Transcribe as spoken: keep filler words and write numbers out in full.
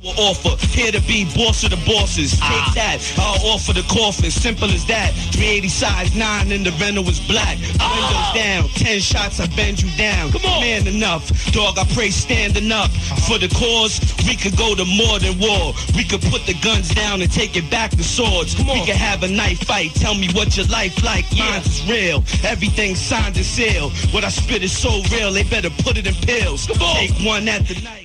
Offer, here to be boss of the bosses. Take ah. that, I'll offer the coffin. Simple as that. three eighty size nine and the rental is black. Ah. Windows down, ten shots, I bend you down. Come on. Man enough, dog, I pray standing up. For the cause, we could go to more than war. We could put the guns down and take it back to swords. Come on. We could have a knife fight. Tell me what your life like. Yeah. Mine is real. Everything signed and sealed. What I spit is so real, they better put it in pills. Come on. Take one at the night.